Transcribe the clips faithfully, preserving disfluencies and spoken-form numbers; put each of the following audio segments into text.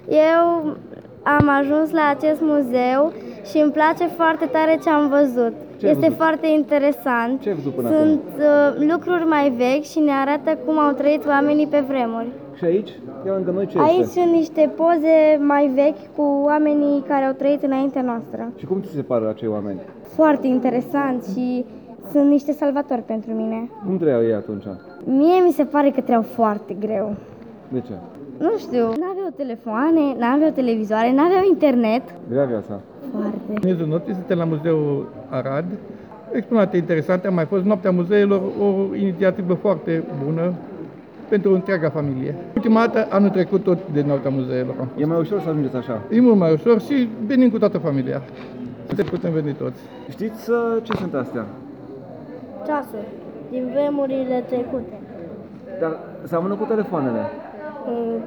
Eu am ajuns la acest muzeu și îmi place foarte tare ce am văzut. Ce ai este văzut? foarte interesant. Ce ai văzut până Sunt acum? uh, lucruri mai vechi și ne arată cum au trăit oamenii pe vremuri. Și aici? Ia lângă noi ce Aici este? sunt niște poze mai vechi cu oamenii care au trăit înaintea noastră. Și cum ți se pare acei oameni? Foarte interesant și sunt niște salvatori pentru mine. Cum trăiau ei atunci? Mie mi se pare că trăiau foarte greu. De ce? Nu știu, n-aveau telefoane, n-aveau televizoare, n-aveau internet. Grea viața. Foarte. Miezul nopții, suntem la Muzeul Arad. Exponate interesante, a mai fost Noaptea Muzeilor, o inițiativă foarte bună pentru întreaga familie. Ultima dată, anul trecut, tot de Noaptea Muzeilor am fost. E mai ușor să ajungeți așa. E mult mai ușor și venim cu toată familia. Se putem veni toți. Știți uh, ce sunt astea? Ceasuri din vremurile trecute. Dar seamănă cu telefoanele. Mm.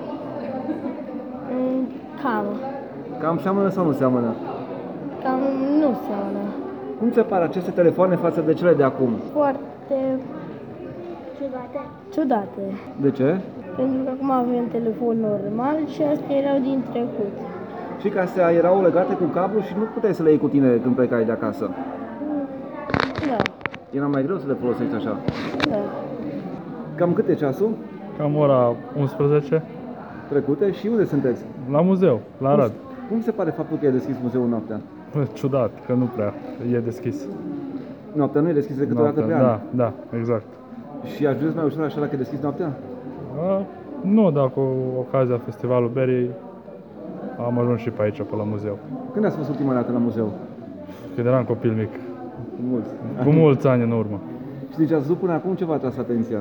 Mm, cam. Cam seamănă sau nu seamănă? Cam nu seamănă. Cum se par aceste telefoane față de cele de acum? Foarte ciudate. Ciudate. De ce? Pentru că acum avem telefon normal și astea erau din trecut. Și că astea erau legate cu cablu și nu puteai să le iei cu tine când plecai de acasă. Da, Era mai greu să le folosești așa. da. Cam cât e ceasul? Cam ora unsprezece, Trecute și unde sunteți? la muzeu, la Arad. Cum se pare faptul că e deschis muzeul noaptea? Ciudat că nu prea e deschis. Noaptea nu e deschis decât o dată pe an. Da, da, exact. Și ajungeți mai ușor așa dacă e deschis noaptea? A, nu, dar cu ocazia Festivalul Berii am ajuns și pe aici, pe la muzeu. Când ați fost ultima dată la muzeu? Când eram copil mic, Cu mulți. cu mulți ani în urmă. Și deci ați văzut până acum ce v-a atras atenția?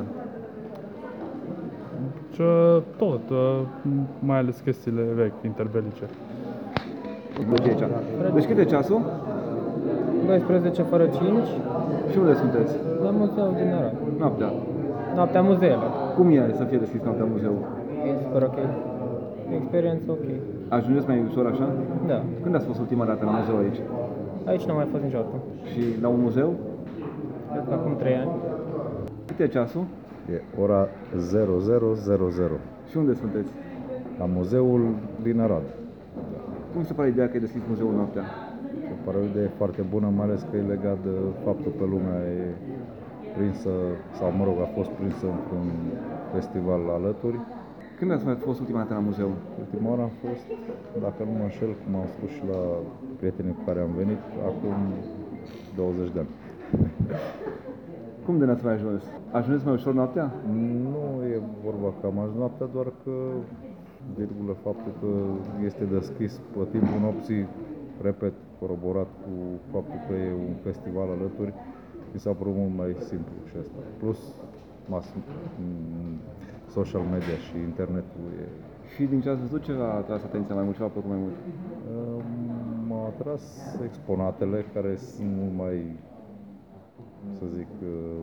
Ce, tot, uh, mai ales chestiile vechi, interbelice. Deci aici. Deci cât e ceasul? doisprezece fără cinci, Și unde sunteți? la muzeul din Arad. Noaptea. Noaptea muzeelor. Cum e să fie deschis noaptea muzeul? E super ok. Experiență ok. Ajungeți mai ușor așa? Da. Când ați fost ultima dată la muzeu aici? Aici n-am mai fost niciodată. Și la un muzeu? Cred că acum trei ani. Cât e ceasul? E ora zero zero zero zero Și unde sunteți? la muzeul din Arad. Cum se pare ideea că e deschis muzeul noaptea? Se pare o idee foarte bună, mai ales că e legat de faptul că lumea e prinsă, sau mă rog, a fost prinsă într-un festival alături. Când ați mai fost ultima dată la muzeu? Ultima oară am fost, dacă nu mă înșel, cum am spus și la prietenii cu care am venit, acum douăzeci de ani. Cum de n-ați mai ajuns? Ajungeți mai ușor noaptea? Nu e vorba că am ajuns noaptea, doar că, virgulă, faptul că este deschis pe timpul nopții, repet, coroborat cu faptul că e un festival alături, mi s-a părut mult mai simplu și asta. Plus, mass, social media și internetul e... Și din ce ați văzut, ce v-a atras atenția mai mult, ce v-a plăcut mai mult? M-a atras exponatele care sunt mult mai, să zic,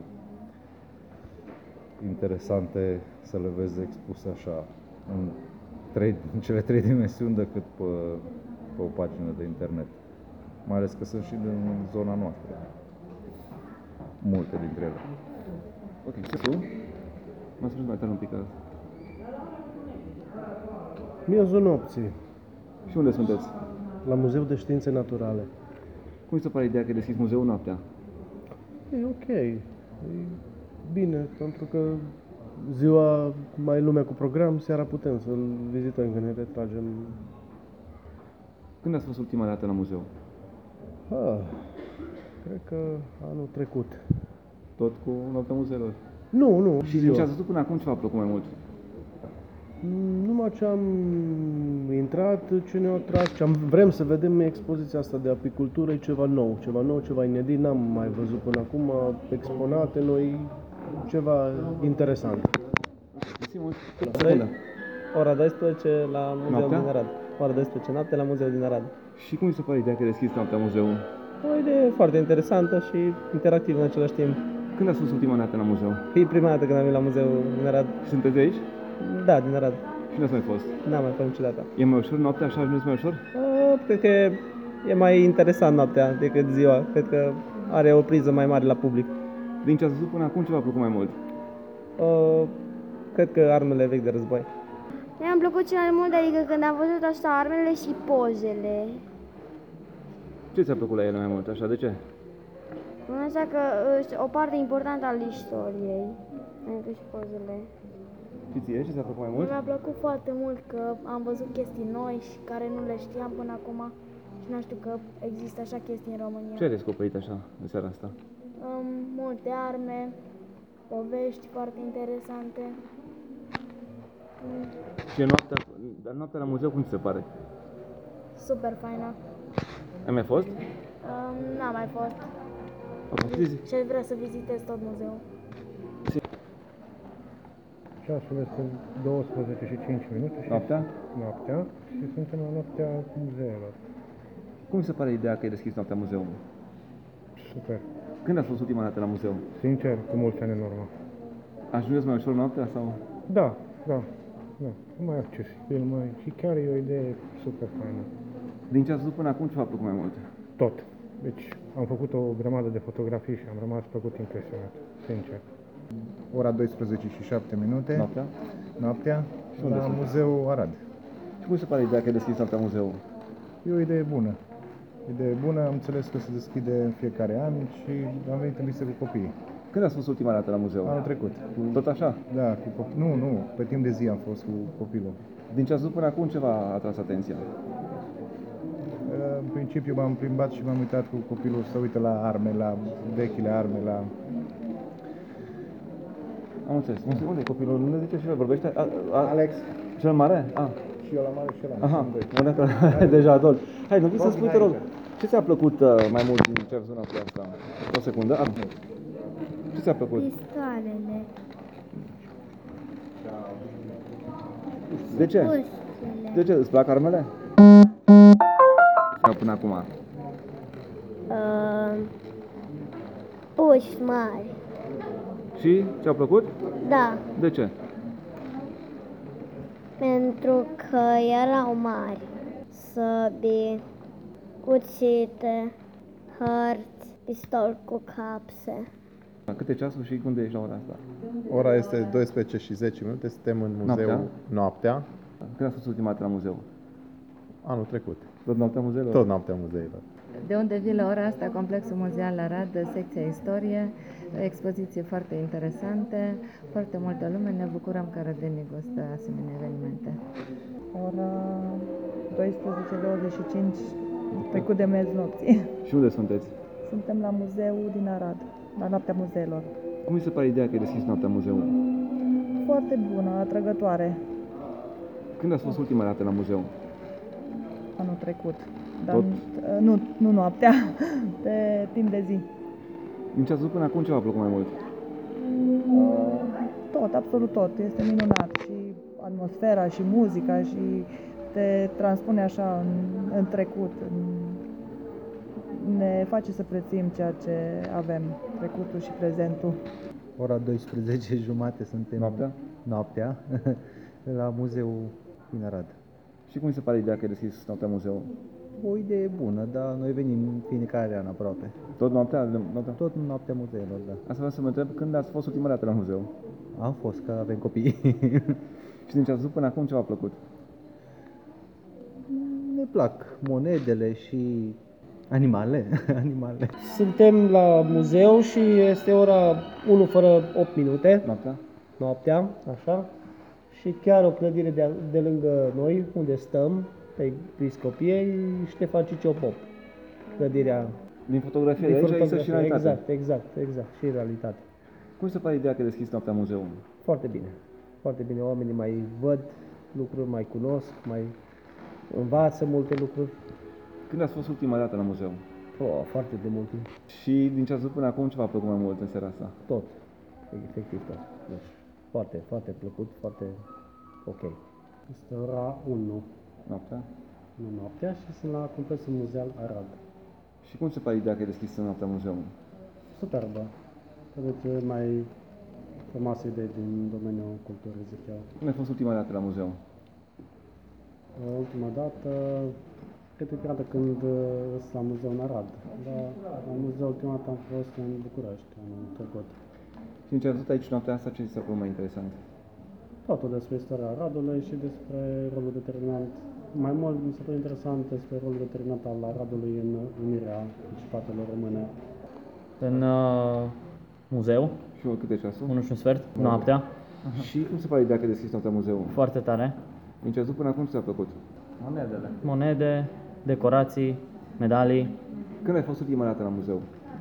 interesante să le vezi expuse așa, în, trei, în cele trei dimensiuni decât pe, pe o pagină de internet. Mai ales că sunt și din zona noastră. Multe dintre ele. Ok, și tu? M-a spus mai tare un pic. Că... Miezul nopții, Și unde sunteți? la Muzeul de Științe Naturale. Cum se pare ideea că e deschis muzeul noaptea? E ok, e bine, pentru că ziua mai e lumea cu program, seara putem să-l vizităm când ne retragem. Când ați fost ultima dată la muzeu? Ah, cred că anul trecut. Tot cu noaptea muzeelor? Nu, nu, Și din ziua. ce ați văzut până acum, ce v-a plăcut mai mult? Numai ce am intrat, ce ne-a atras, ce am, vrem să vedem expoziția asta de apicultură, e ceva nou, ceva nou, ceva inedit, n-am mai văzut până acum, exponate noi, ceva interesant. Simon, Doi- Ora doisprezece la muzeul Noaptea? din Arad. Ora doisprezece noapte la muzeul din Arad. Și cum vi se pare ideea că e deschis noaptea muzeul? O idee foarte interesantă și interactivă în același timp. Când ați fost ultima dată la muzeu? E prima dată când am venit la muzeul din Arad. Și sunteți de aici? Da, din Arad. Și unde ați mai fost? N-am mai fost niciodată. E mai ușor noaptea, așa ajungeți mai ușor? Uh, Cred că e mai interesant noaptea decât ziua. Cred că are o priză mai mare la public. Din ce ați văzut până acum, ce v-a plăcut mai mult? Uh, Cred că armele vechi de război. Mi-a plăcut cel mai mult, adică când am văzut așa armele și pozele. Ce ți-a plăcut la ele mai mult, așa, de ce? Așa că uh, o parte importantă al istoriei, adică și pozele. Și ție, ce ți-a plăcut mai mult? Mi-a plăcut foarte mult că am văzut chestii noi și care nu le știam până acum și nu știu că există așa chestii în România. Ce ai descoperit așa în seara asta? Um, multe arme, povești foarte interesante. Mm, Și noaptea, dar noaptea la muzeu cum ți se pare? super faină. Ai mai fost? Um, n-am mai fost A fost zi. și aș vrea să vizitez tot muzeul. Ceasul este douăsprezece și cinci minute și Noaptea? noaptea și suntem la noaptea muzeelor. Cum se pare ideea că ai deschis noaptea muzeului? Super. Când ați fost ultima dată la muzeu? Sincer, cu mulți ani în urmă. Ajungeți mai ușor noaptea sau? Da, da, da. Mai accesibil, mai... și chiar e o idee super faină. Din ce ați văzut până acum, ce v-a plăcut mai mult? Tot. Deci am făcut o grămadă de fotografii și am rămas plăcut impresionat, sincer. Ora douăsprezece și șapte minute. Noaptea? Noaptea. Și unde La sunt? Muzeul Arad. Și cum se pare ideea că ai deschis noaptea muzeului? E o idee bună. Idee bună, am înțeles că se deschide în fiecare an și am venit în listă cu copiii. Când ați fost ultima dată la muzeu? Anul trecut. Tot așa? Da, cu copii. Nu, nu, pe timp de zi am fost cu copilul. Din ce ați văzut până acum, ce v-a atras atenția? În principiu m-am plimbat și m-am uitat cu copilul să uite la arme, la vechile arme, la... Am înțeles. Unde, unde e copilul? Nu ne zice și el, vorbește? A, a, Alex. Cel mare? Ah. Și eu la mare și la Aha, mă că deja adult. Hai, nu să spui, te rog, ce ți-a plăcut uh, mai mult din ce ai văzut noaptea asta? O secundă? Ah. Ce ți-a plăcut? Pistoalele. De ce? Puștile. De ce? Îți plac armele? Până acum. Uh, puși mari. Și? Ți-a plăcut? Da, De ce? pentru că erau mari. Săbii, cuțite, hărți, pistol cu capse. Câte ceasul și unde ești la ora asta? Ora este douăsprezece și zece minute, suntem în muzeu Noaptea? noaptea, Când ați fost ultima dată la muzeu? anul trecut. Tot noaptea muzeului? Tot noaptea muzeilor. De unde vii la ora asta, Complexul Muzeal Arad, secția Istorie, expoziții foarte interesante, foarte multă lume, ne bucurăm că rădenii gustă asemenea evenimente. Ora douăsprezece douăzeci și cinci, trecut de miez nopții. Și unde sunteți? Suntem la muzeul din Arad, la noaptea muzeelor. Cum mi se pare ideea că ai deschis noaptea muzeului? Foarte bună, atrăgătoare, Când ați fost ultima dată la muzeu? anul trecut. Dar Tot? nu, nu noaptea, pe timp de zi. Din ce ați văzut până acum, ce v-a plăcut mai mult? Tot, absolut tot. Este minunat și atmosfera și muzica și te transpune așa în, în trecut. În, ne face să prețim ceea ce avem, trecutul și prezentul. Ora douăsprezece jumate suntem Noaptea? noaptea la muzeul din Arad. Și cum mi se pare ideea că ai deschis noaptea muzeului? O idee bună, dar noi venim în fiecare an aproape. Tot noaptea? noaptea? Tot în noaptea muzeelor, da. Asta vreau să mă întreb, când ați fost ultima dată la muzeu? Am fost, că avem copii. Și din ce ați văzut până acum, ce v-a plăcut? Ne plac monedele și animale. animale. Suntem la muzeu și este ora unu fără opt minute. Noaptea? Noaptea, așa. Și chiar o clădire de, de lângă noi, unde stăm, pe Priscopiei, Ștefan Ciciopop. Clădirea Din fotografie, de din aici există și fotografie. realitate. Exact, exact, exact. Și realitate. Cum se pare ideea că ai deschis noaptea muzeului? Foarte bine. Foarte bine. Oamenii mai văd lucruri, mai cunosc, mai învață multe lucruri. Când ați fost ultima dată la muzeu? Oh, foarte de mult timp. Și din ce ați văzut până acum, ce v-a plăcut mai mult în seara asta? Tot. Efectiv tot. Deci, foarte, foarte plăcut, foarte ok. Este ora unu, Noaptea? nu noaptea, și sunt la Complexul Muzeal Arad. Și cum se pare ideea că ai deschis noaptea muzeului? Superbă. Cred că mai frumoasă idee din domeniul culturii, zic eu. Când ai fost ultima dată la muzeu? Ultima dată, cred că dată când sunt la muzeu în Arad. Dar la muzeu ultima dată am fost în București, anul trecut. Și din ce ați văzut aici noaptea asta, ce ți s-a părut mai interesant? totul despre istoria Aradului și despre rolul determinant. Mai mult mi se pare interesant despre rolul determinant al Aradului în unirea Principatelor Române. În uh, muzeu, Și o câte ceasul? unu și un sfert, noaptea, Și cum se pare ideea că ai deschis noaptea muzeul? foarte tare. Din ce ați văzut până acum, ce ți-a plăcut? Monedele. Monede, decorații, medalii. Când ai fost ultima dată la muzeu?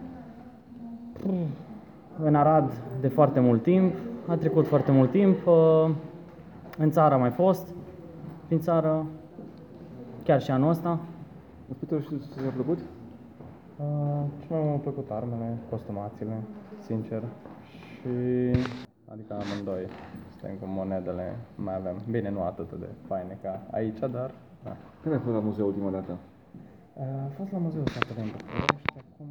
În Arad de foarte mult timp, a trecut foarte mult timp, uh, în țară am mai fost, prin țară, chiar și anul ăsta. Ați putea și ce ți-a plăcut? Uh, ce mai mult mi-a plăcut armele, costumațiile, sincer. Și... adică amândoi. Suntem cu monedele, mai avem. Bine, nu atât de faine ca aici, dar... Da. Când ai fost la muzeu ultima dată? Uh, a fost la muzeul Săptămâni și acum...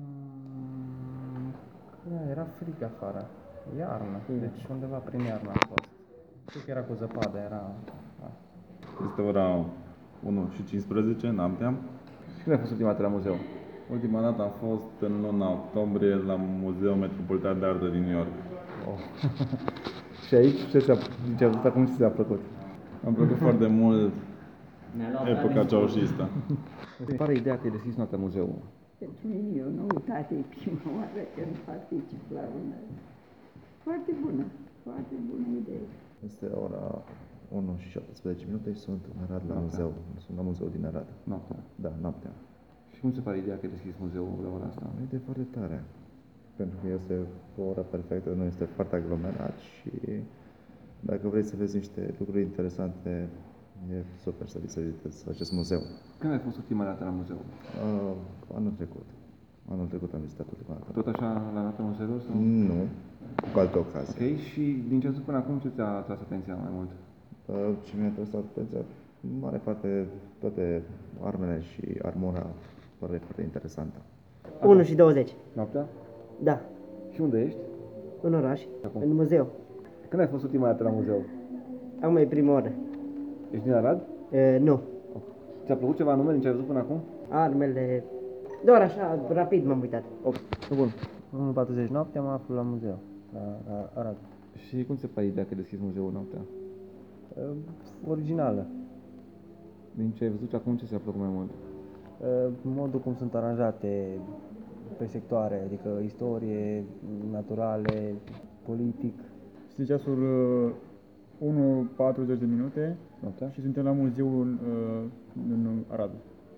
Da, era frig afară. Iarnă, deci undeva prin iarnă am fost. Știu că era cu zăpadă, era... Da. Este ora unu și cincisprezece, noaptea. Și când ai fost ultima dată la muzeu? Ultima dată am fost în luna octombrie la Muzeul Metropolitan de Artă din New York. Oh. Și aici, ce ți-a, din ce ați văzut acum, ce ți-a plăcut? Am plăcut foarte mult epoca ceaușistă. Îți pare ideea că ai deschis noaptea muzeul? Pentru mine e o noutate, e prima oară când particip la una. Foarte bună, foarte bună idee. Este ora unu și șaptesprezece minute și sunt în Arad la muzeu. Sunt la muzeul din Arad. Noaptea. Da, noaptea. Și cum se pare ideea că ai deschis muzeul la ora asta? O idee foarte tare. Pentru că este o oră perfectă, nu este foarte aglomerat și dacă vrei să vezi niște lucruri interesante, e super să vii să vizitezi acest muzeu. Când ai fost ultima dată la muzeu? Uh, anul trecut. Anul trecut am vizitat ultima dată. Tot așa la data muzeului? Sau? Nu, cu altă ocazie. Ok, și din ce ați văzut până acum, ce ți-a atras atenția mai mult? Uh, ce mi-a interesat atenția, în mare parte, toate armele și armura pare foarte interesantă. unu și douăzeci. Noaptea? Da. Și unde ești? În oraș, Acum. în muzeu. Când ai fost ultima dată la muzeu? Am e prima oră. Ești din Arad? E, nu. Ți-a plăcut ceva anume din ce ai văzut până acum? Armele... Doar așa, rapid m-am uitat. opt. Bun. unu patruzeci noaptea mă aflu la muzeu, la, la Arad. Și cum se pare ideea că ai deschis muzeul noaptea? Uh, originală. Din ce ai văzut acum, ce ți-a plăcut mai mult? Uh, modul cum sunt aranjate pe sectoare, adică istorie, naturale, politic. Este ceasul uh, unu patruzeci de minute noaptea? Și suntem la muzeul uh, în Arad.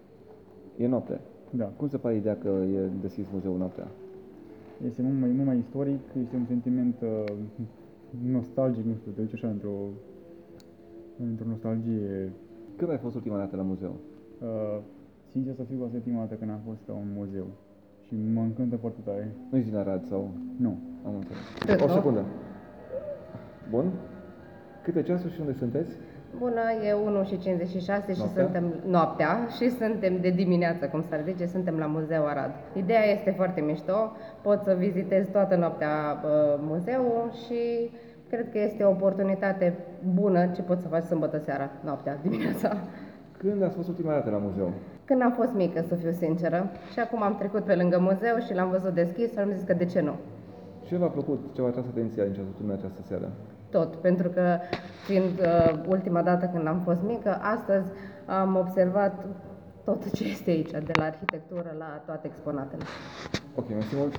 E noapte? Da. Cum se pare ideea că e deschis muzeul noaptea? Este mult mai, mult mai istoric, este un sentiment uh, nostalgic, nu știu, te duce așa într-o într-o nostalgie. Când ai fost ultima dată la muzeu? Uh, sincer să fiu, asta e prima dată când am fost la un muzeu. Și mă încântă foarte tare. Nu ești din Arad sau? Nu. Am înțeles. O secundă. Bun. Câte ceasuri și unde sunteți? Bună, e unu și cincizeci și șase și Noaptea? suntem noaptea și suntem de dimineață, cum s-ar zice, suntem la Muzeul Arad. Ideea este foarte mișto, poți să vizitezi toată noaptea uh, muzeul și cred că este o oportunitate bună ce poți să faci sâmbătă seara, noaptea, dimineața. Când ați fost ultima dată la muzeu? Când am fost mică, să fiu sinceră, și acum am trecut pe lângă muzeu și l-am văzut deschis și am zis că de ce nu? Ce v-a plăcut? Ce v-a atras atenția din ce ați văzut în această seară? Tot, pentru că fiind uh, ultima dată când am fost mică, astăzi am observat tot ce este aici, de la arhitectură la toate exponatele. Ok, mersi mult.